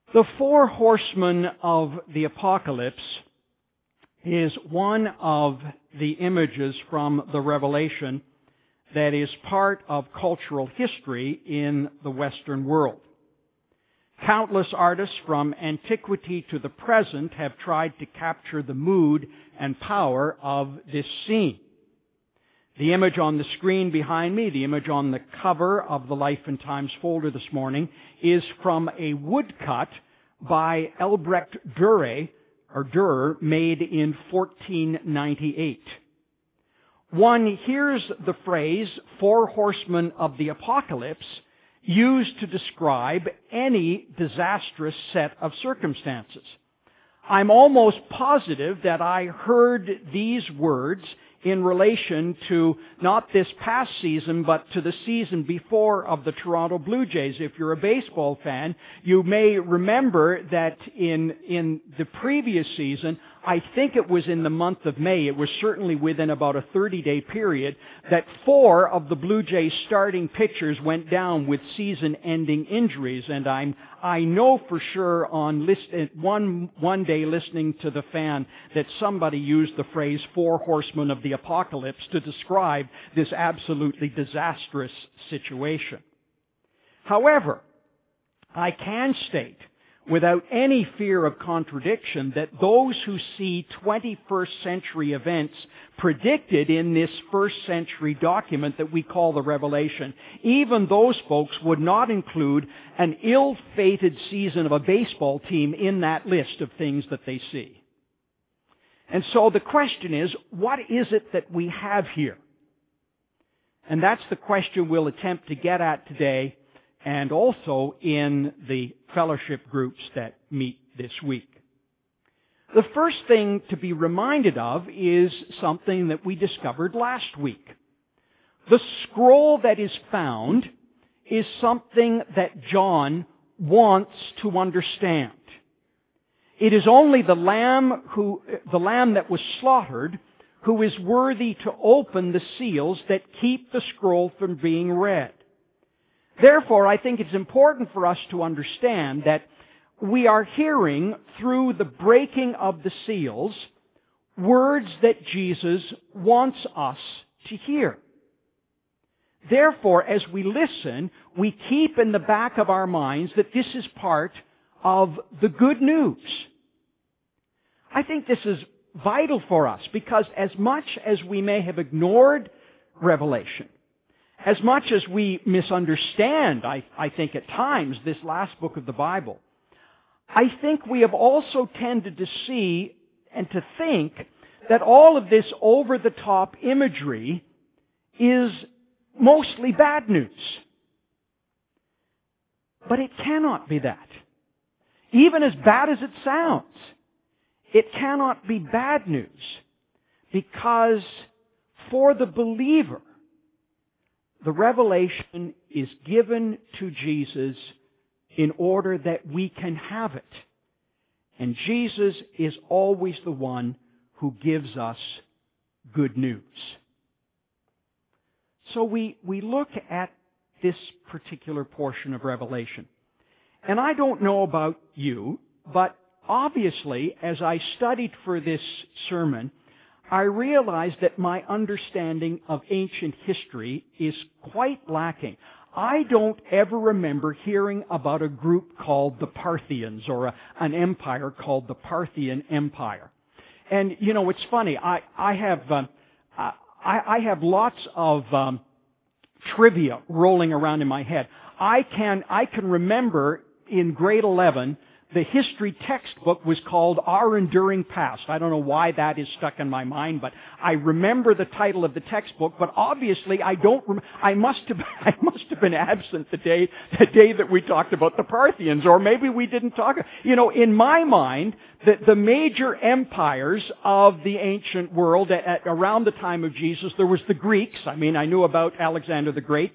The four horsemen of the apocalypse is one of the images from the Revelation that is part of cultural history in the Western world. Countless artists from antiquity to the present have tried to capture the mood and power of this scene. The image on the screen behind me, the image on the cover of the Life and Times folder this morning, is from a woodcut by Albrecht Dürer, made in 1498. One hears the phrase, four horsemen of the apocalypse, used to describe any disastrous set of circumstances. I'm almost positive that I heard these words in relation to not this past season, but to the season before of the Toronto Blue Jays. If you're a baseball fan, you may remember that in the previous season, I think it was in the month of May, it was certainly within about a 30-day period, that four of the Blue Jays starting pitchers went down with season-ending injuries. And I know for sure on one day listening to the fan that somebody used the phrase four horsemen of the apocalypse to describe this absolutely disastrous situation. However, I can state without any fear of contradiction that those who see 21st century events predicted in this first century document that we call the Revelation, even those folks would not include an ill-fated season of a baseball team in that list of things that they see. And so the question is, what is it that we have here? And that's the question we'll attempt to get at today, and also in the fellowship groups that meet this week. The first thing to be reminded of is something that we discovered last week. The scroll that is found is something that John wants to understand. It is only the lamb that was slaughtered who is worthy to open the seals that keep the scroll from being read. Therefore, I think it's important for us to understand that we are hearing through the breaking of the seals words that Jesus wants us to hear. Therefore, as we listen, we keep in the back of our minds that this is part of the good news. I think this is vital for us because as much as we may have ignored Revelation, as much as we misunderstand, I think at times, this last book of the Bible, I think we have also tended to see and to think that all of this over-the-top imagery is mostly bad news. But it cannot be that. Even as bad as it sounds, it cannot be bad news because for the believer, the revelation is given to Jesus in order that we can have it. And Jesus is always the one who gives us good news. So we look at this particular portion of Revelation. And I don't know about you, but obviously, as I studied for this sermon, I realized that my understanding of ancient history is quite lacking. I don't ever remember hearing about a group called the Parthians or an empire called the Parthian Empire. And, you know, it's funny. I have lots of trivia rolling around in my head. I can remember in grade 11 the history textbook was called Our Enduring Past. I don't know why that is stuck in my mind, but I remember the title of the textbook, but obviously I must have been absent the day that we talked about the Parthians, or maybe we didn't talk. You know, in my mind, the major empires of the ancient world around the time of Jesus, there was the Greeks. I mean, I knew about Alexander the Great,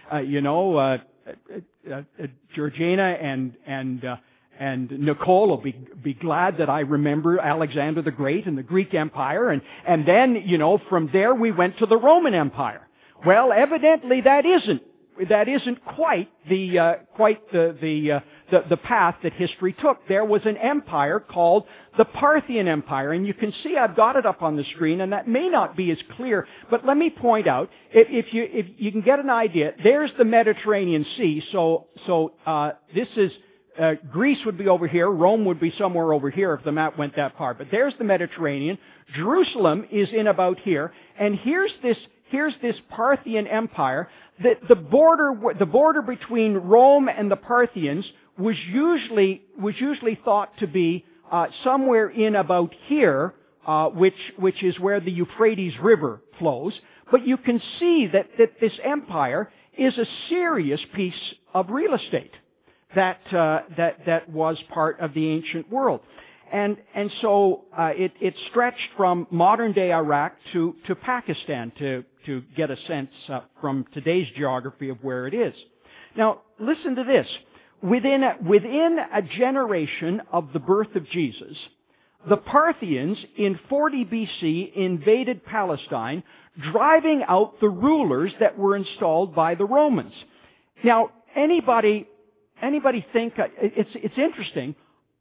Georgina and Nicole will be glad that I remember Alexander the Great and the Greek Empire, and then, you know, from there we went to the Roman Empire. Well, evidently that isn't quite the the path that history took. There was an empire called the Parthian Empire, and you can see I've got it up on the screen, and that may not be as clear, but let me point out, if you can get an idea, there's the Mediterranean Sea, so this is, Greece would be over here, Rome would be somewhere over here if the map went that far, but there's the Mediterranean, Jerusalem is in about here, and here's this Parthian Empire. The border between Rome and the Parthians was usually thought to be somewhere in about here, which is where the Euphrates River flows. But you can see that this empire is a serious piece of real estate that was part of the ancient world. And so it stretched from modern day Iraq to Pakistan to get a sense from today's geography of where it is. Now, listen to this. Within a generation of the birth of Jesus, the Parthians in 40 BC invaded Palestine, driving out the rulers that were installed by the Romans. Now, anybody think it's interesting?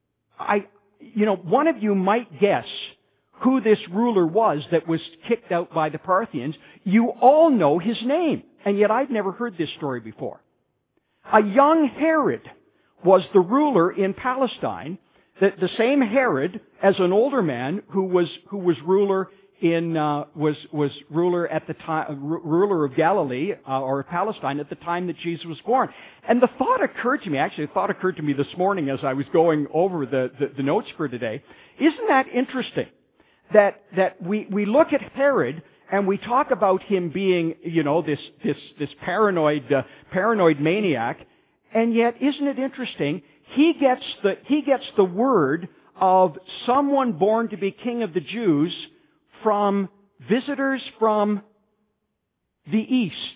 One of you might guess who this ruler was that was kicked out by the Parthians. You all know his name, and yet I've never heard this story before. A young Herod was the ruler in Palestine, the same Herod as an older man who was ruler was ruler at the time, ruler of Galilee or Palestine at the time that Jesus was born. And the thought occurred to me this morning as I was going over the notes for today. Isn't that interesting? That we look at Herod and we talk about him being, this paranoid maniac, and yet isn't it interesting? He gets the word of someone born to be king of the Jews from visitors from the east,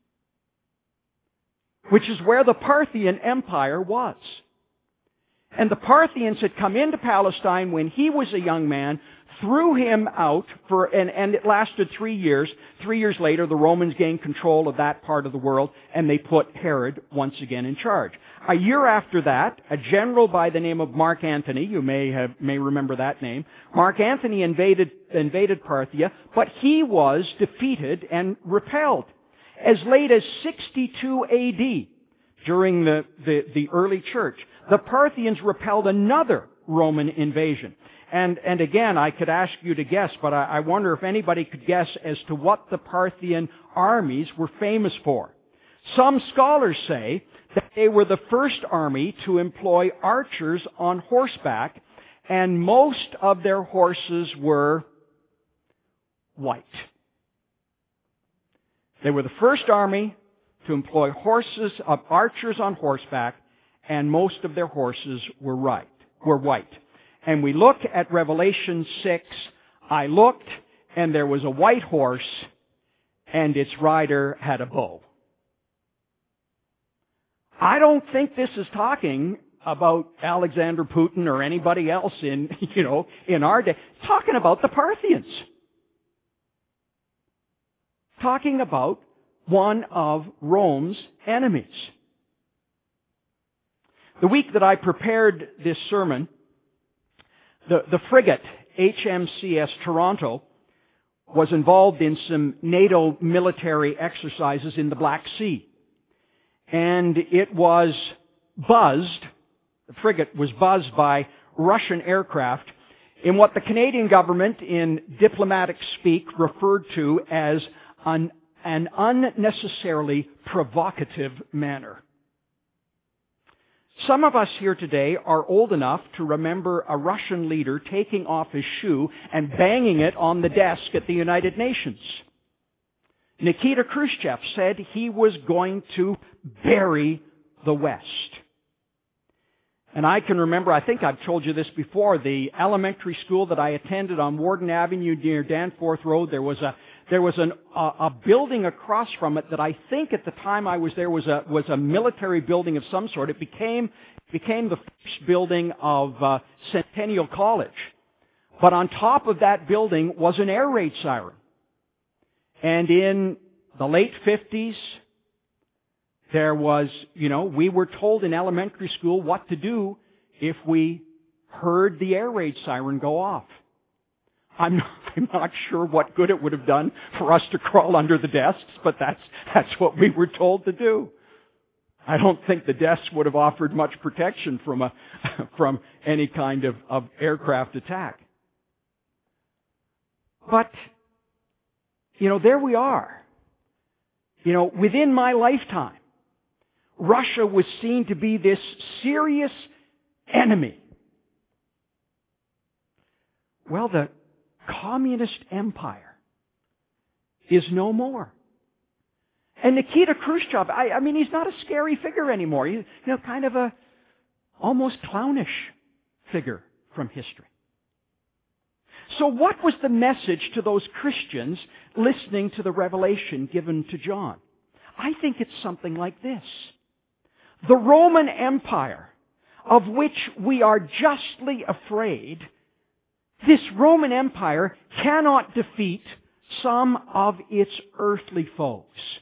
which is where the Parthian Empire was. And the Parthians had come into Palestine when he was a young man, threw him out and it lasted 3 years. 3 years later, the Romans gained control of that part of the world, and they put Herod once again in charge. A year after that, a general by the name of Mark Antony, you may remember that name, Mark Antony invaded Parthia, but he was defeated and repelled. As late as 62 AD, during the early church, the Parthians repelled another Roman invasion. And again, I could ask you to guess, but I wonder if anybody could guess as to what the Parthian armies were famous for. Some scholars say that they were the first army to employ archers on horseback, and most of their horses were white. They were the first army to employ archers on horseback, and most of their horses were white. And we look at Revelation 6, I looked, and there was a white horse, and its rider had a bow. I don't think this is talking about Alexander Putin or anybody else in our day. It's talking about the Parthians. Talking about one of Rome's enemies. The week that I prepared this sermon, the frigate HMCS Toronto was involved in some NATO military exercises in the Black Sea. And it was buzzed, the frigate was buzzed by Russian aircraft in what the Canadian government in diplomatic speak referred to as an unnecessarily provocative manner. Some of us here today are old enough to remember a Russian leader taking off his shoe and banging it on the desk at the United Nations. Nikita Khrushchev said he was going to bury the West. And I can remember, I think I've told you this before, the elementary school that I attended on Warden Avenue near Danforth Road, there was a building across from it that I think at the time I was there was a military building of some sort. It became the first building of Centennial College. But on top of that building was an air raid siren. And in the late 50s, There was, we were told in elementary school what to do if we heard the air raid siren go off. I'm not sure what good it would have done for us to crawl under the desks, but that's what we were told to do. I don't think the desks would have offered much protection from any kind of aircraft attack. But, there we are. Within my lifetime, Russia was seen to be this serious enemy. Well, the communist empire is no more. And Nikita Khrushchev, he's not a scary figure anymore. He's, kind of a almost clownish figure from history. So what was the message to those Christians listening to the revelation given to John? I think it's something like this. The Roman Empire, of which we are justly afraid, this Roman Empire cannot defeat some of its earthly foes.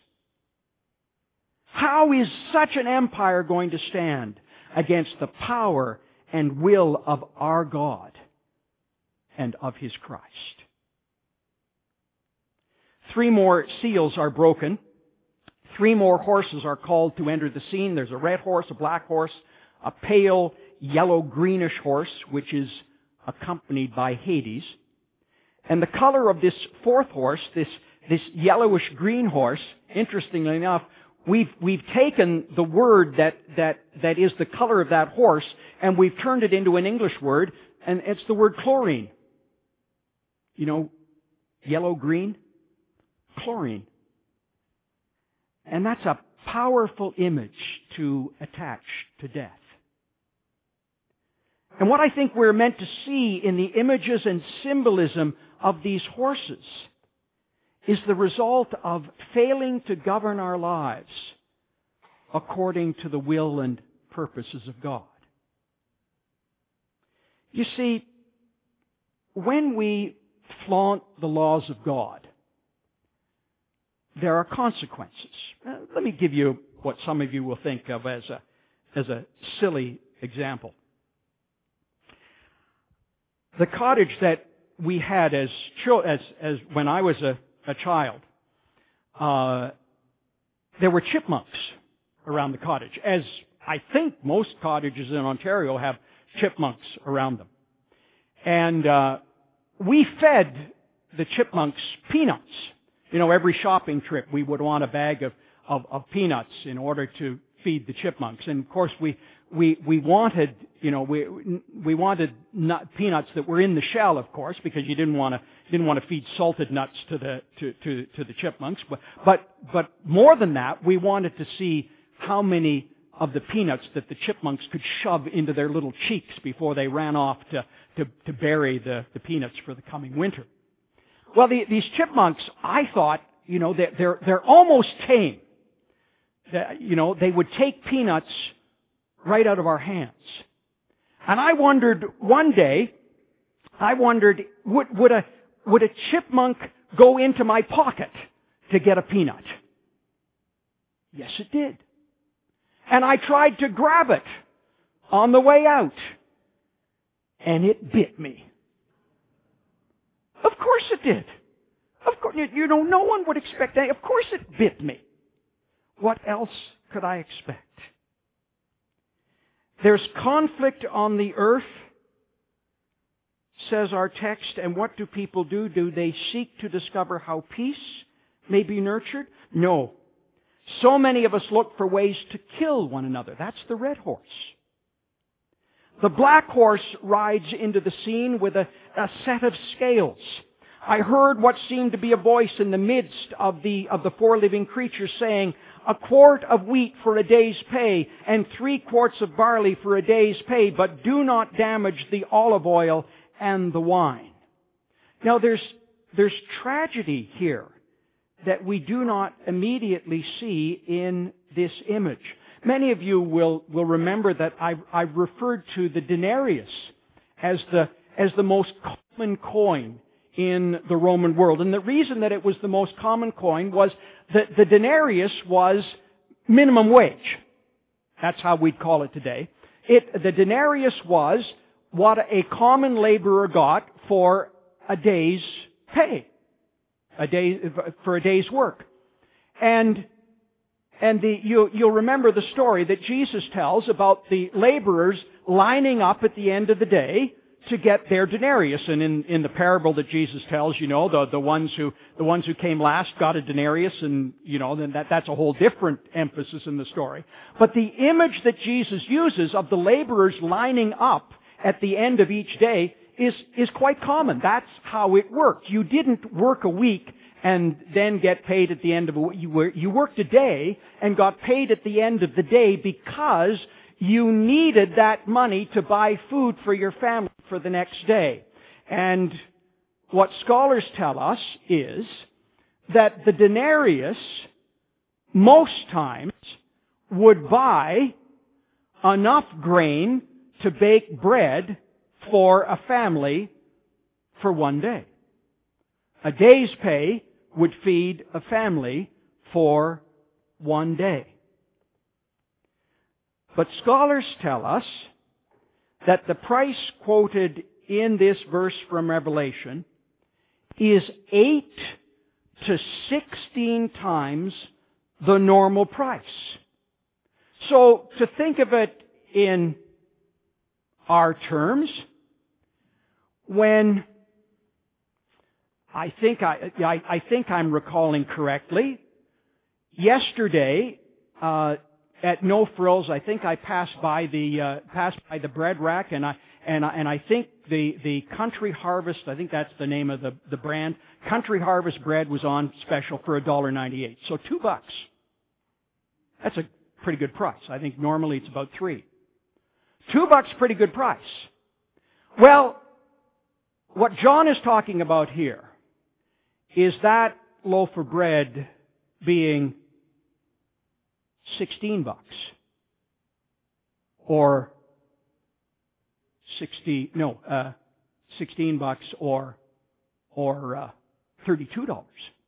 How is such an empire going to stand against the power and will of our God and of His Christ? 3 more seals are broken. 3 more horses are called to enter the scene. There's a red horse, a black horse, a pale yellow-greenish horse, which is accompanied by Hades. And the color of this 4th horse, this yellowish-green horse, interestingly enough, we've taken the word that is the color of that horse, and we've turned it into an English word, and it's the word chlorine. Yellow-green? Chlorine. And that's a powerful image to attach to death. And what I think we're meant to see in the images and symbolism of these horses is the result of failing to govern our lives according to the will and purposes of God. You see, when we flaunt the laws of God, there are consequences. Let me give you what some of you will think of as a silly example. The cottage that we had as when I was a child, there were chipmunks around the cottage, as I think most cottages in Ontario have chipmunks around them. And we fed the chipmunks peanuts. Every shopping trip we would want a bag of peanuts in order to feed the chipmunks. And of course we wanted, we wanted peanuts that were in the shell, of course, because you didn't want to feed salted nuts to the chipmunks. But more than that, we wanted to see how many of the peanuts that the chipmunks could shove into their little cheeks before they ran off to bury the peanuts for the coming winter. Well, these chipmunks, I thought, they're almost tame. They would take peanuts right out of our hands. And I wondered one day, would a chipmunk go into my pocket to get a peanut? Yes, it did. And I tried to grab it on the way out, and it bit me. Of course it did. Of course, no one would expect that. Of course it bit me. What else could I expect? There's conflict on the earth, says our text, and what do people do? Do they seek to discover how peace may be nurtured? No. So many of us look for ways to kill one another. That's the red horse. The black horse rides into the scene with a set of scales. I heard what seemed to be a voice in the midst of the 4 living creatures saying, "A quart of wheat for a day's pay, and 3 quarts of barley for a day's pay, but do not damage the olive oil and the wine." Now there's tragedy here that we do not immediately see in this image. Many of you will remember that I've referred to the denarius as the most common coin in the Roman world. And the reason that it was the most common coin was that the denarius was minimum wage. That's how we'd call it today. The denarius was what a common laborer got for a day's pay, for a day's work. And you'll remember the story that Jesus tells about the laborers lining up at the end of the day to get their denarius. And in the parable that Jesus tells, the ones who came last got a denarius, and then that's a whole different emphasis in the story. But the image that Jesus uses of the laborers lining up at the end of each day is quite common. That's how it worked. You didn't work a week and then get paid at the end of a week. You worked a day and got paid at the end of the day because you needed that money to buy food for your family for the next day. And what scholars tell us is that the denarius most times would buy enough grain to bake bread for a family for one day. A day's pay would feed a family for one day. But scholars tell us that the price quoted in this verse from Revelation is 8 to 16 times the normal price. So to think of it in our terms, when I think I'm recalling correctly, yesterday at No Frills, I think I passed by the bread rack, and I think the Country Harvest, I think that's the name of the brand, Country Harvest bread was on special for $1.98. So $2. That's a pretty good price. I think normally it's about $3. $2, pretty good price. Well, what John is talking about here is that loaf of bread being $16 or $16 or $32.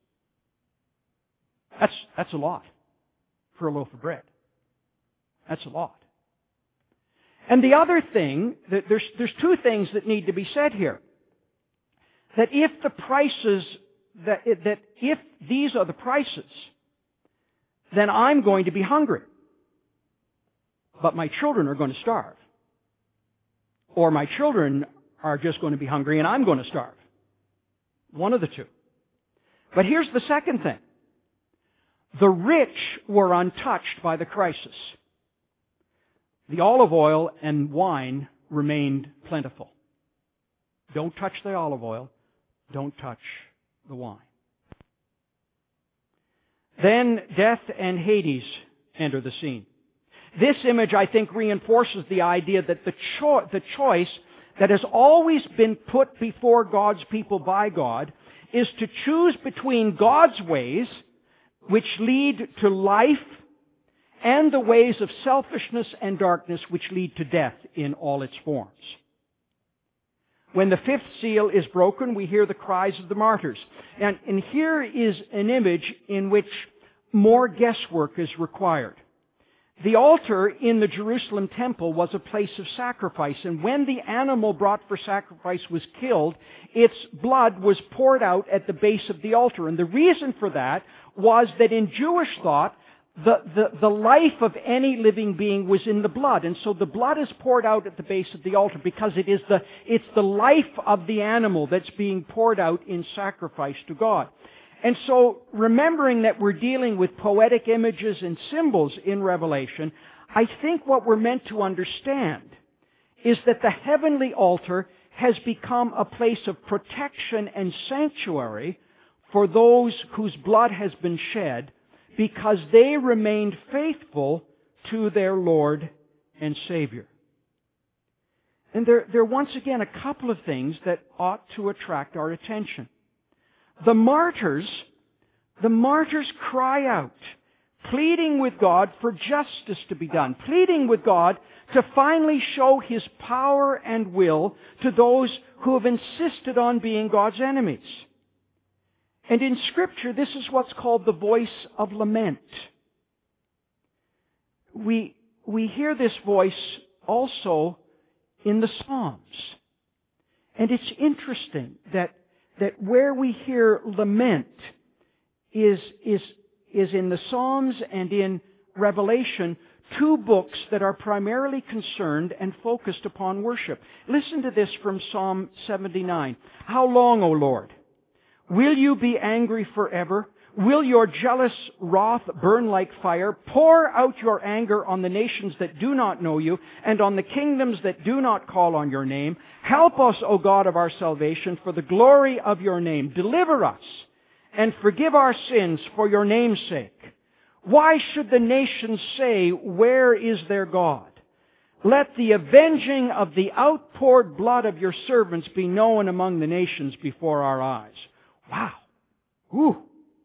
That's a lot for a loaf of bread. That's a lot. And the other thing, there's two things that need to be said here. That if the prices, that if these are the prices, then I'm going to be hungry. But my children are going to starve. Or my children are just going to be hungry and I'm going to starve. One of the two. But here's the second thing. The rich were untouched by the crisis. The olive oil and wine remained plentiful. Don't touch the olive oil. Don't touch the wine. Then death and Hades enter the scene. This image, I think, reinforces the idea that the choice that has always been put before God's people by God is to choose between God's ways, which lead to life, and the ways of selfishness and darkness, which lead to death in all its forms. When the fifth seal is broken, we hear the cries of the martyrs. And here is an image in which more guesswork is required. The altar in the Jerusalem temple was a place of sacrifice, and when the animal brought for sacrifice was killed, its blood was poured out at the base of the altar. And the reason for that was that in Jewish thought, the life of any living being was in the blood. And so the blood is poured out at the base of the altar because it's the life of the animal that's being poured out in sacrifice to God. And so, remembering that we're dealing with poetic images and symbols in Revelation, I think what we're meant to understand is that the heavenly altar has become a place of protection and sanctuary for those whose blood has been shed because they remained faithful to their Lord and Savior. And there are once again a couple of things that ought to attract our attention. The martyrs cry out, pleading with God for justice to be done, pleading with God to finally show His power and will to those who have insisted on being God's enemies. And in Scripture, this is what's called the voice of lament. we hear this voice also in the Psalms. And it's interesting that where we hear lament is in the Psalms and in Revelation, two books that are primarily concerned and focused upon worship. Listen to this from Psalm 79. How long, O Lord? Will you be angry forever? Will your jealous wrath burn like fire? Pour out your anger on the nations that do not know you, and on the kingdoms that do not call on your name. Help us, O God of our salvation, for the glory of your name. Deliver us, and forgive our sins for your name's sake. Why should the nations say, where is their God? Let the avenging of the outpoured blood of your servants be known among the nations before our eyes. Wow. Ooh.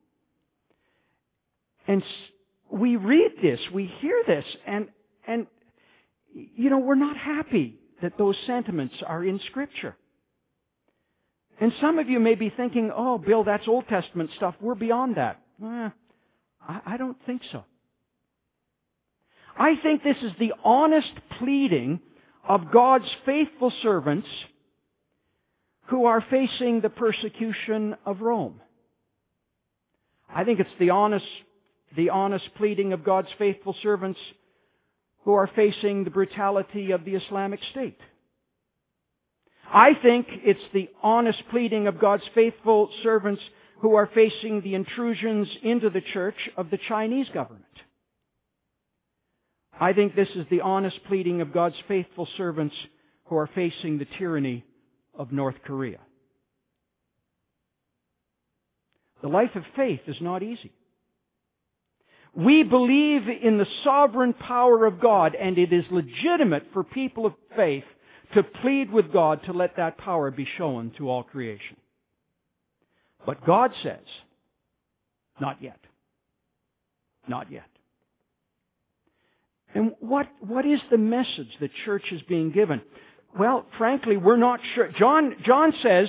And we read this, we hear this, and we're not happy that those sentiments are in Scripture. And some of you may be thinking, oh, Bill, that's Old Testament stuff. We're beyond that. I don't think so. I think this is the honest pleading of God's faithful servants who are facing the persecution of Rome. I think it's the honest pleading of God's faithful servants who are facing the brutality of the Islamic State. I think it's the honest pleading of God's faithful servants who are facing the intrusions into the church of the Chinese government. I think this is the honest pleading of God's faithful servants who are facing the tyranny of North Korea. The life of faith is not easy. We believe in the sovereign power of God, and it is legitimate for people of faith to plead with God to let that power be shown to all creation. But God says, not yet. Not yet. And what is the message the church is being given? Well, frankly, we're not sure. John says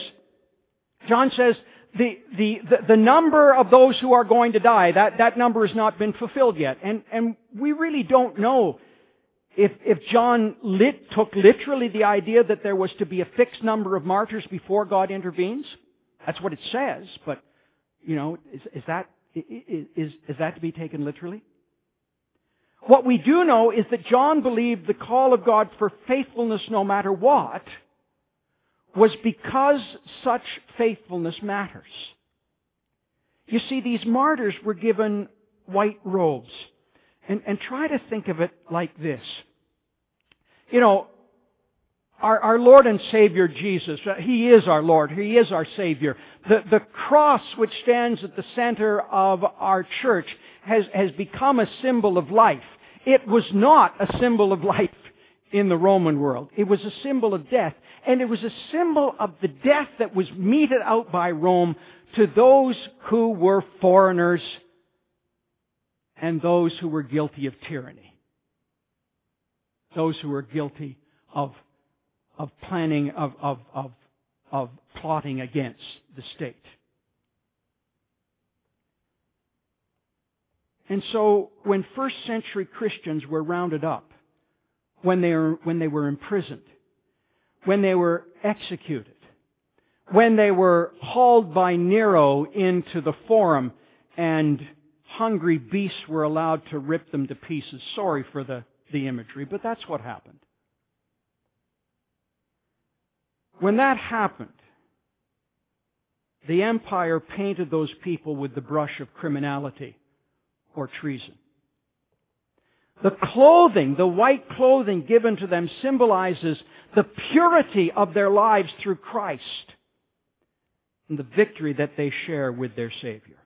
the number of those who are going to die, that number has not been fulfilled yet. And we really don't know if John took literally the idea that there was to be a fixed number of martyrs before God intervenes. That's what it says, but, is that to be taken literally? What we do know is that John believed the call of God for faithfulness no matter what was because such faithfulness matters. You see, these martyrs were given white robes. And try to think of it like this. Our Lord and Savior Jesus, He is our Lord, He is our Savior. The cross which stands at the center of our church has become a symbol of life. It was not a symbol of life in the Roman world. It was a symbol of death. And it was a symbol of the death that was meted out by Rome to those who were foreigners and those who were guilty of tyranny. Those who were guilty of planning, of plotting against the state. And so when first century Christians were rounded up, when they were imprisoned, when they were executed, when they were hauled by Nero into the forum and hungry beasts were allowed to rip them to pieces. Sorry for the imagery, but that's what happened. When that happened, the empire painted those people with the brush of criminality or treason. The clothing, the white clothing given to them symbolizes the purity of their lives through Christ and the victory that they share with their Savior.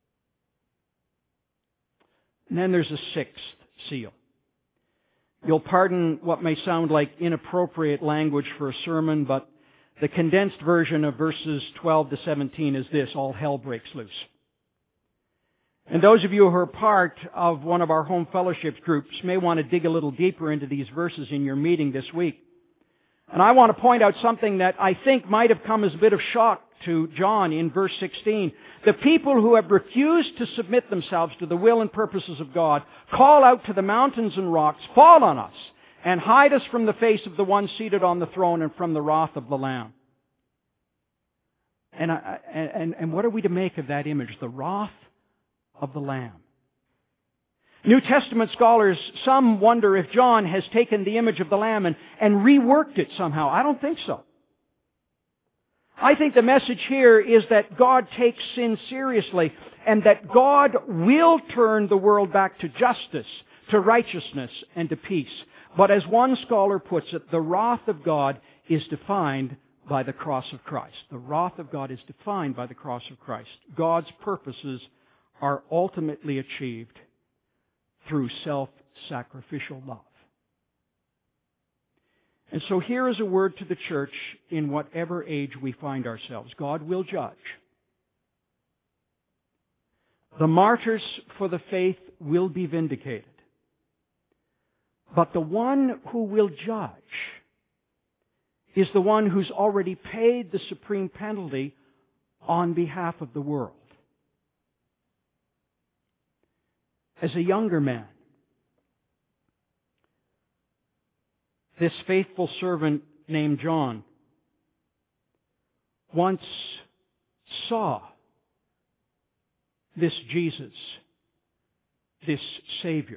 And then there's a sixth seal. You'll pardon what may sound like inappropriate language for a sermon, but the condensed version of verses 12 to 17 is this: all hell breaks loose. And those of you who are part of one of our home fellowship groups may want to dig a little deeper into these verses in your meeting this week. And I want to point out something that I think might have come as a bit of shock to John in verse 16. The people who have refused to submit themselves to the will and purposes of God call out to the mountains and rocks, fall on us, and hide us from the face of the one seated on the throne and from the wrath of the Lamb. And what are we to make of that image? The wrath of the Lamb. New Testament scholars, some wonder if John has taken the image of the Lamb and reworked it somehow. I don't think so. I think the message here is that God takes sin seriously and that God will turn the world back to justice, to righteousness, and to peace. But as one scholar puts it, the wrath of God is defined by the cross of Christ. The wrath of God is defined by the cross of Christ. God's purposes are ultimately achieved through self-sacrificial love. And so here is a word to the church in whatever age we find ourselves. God will judge. The martyrs for the faith will be vindicated. But the one who will judge is the one who's already paid the supreme penalty on behalf of the world. As a younger man, this faithful servant named John once saw this Jesus, this Savior,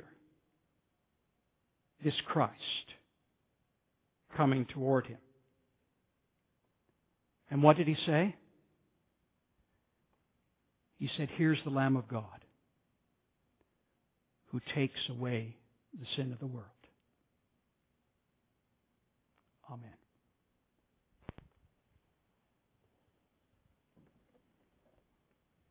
this Christ coming toward him. And what did he say? He said, "Here's the Lamb of God who takes away the sin of the world." Amen.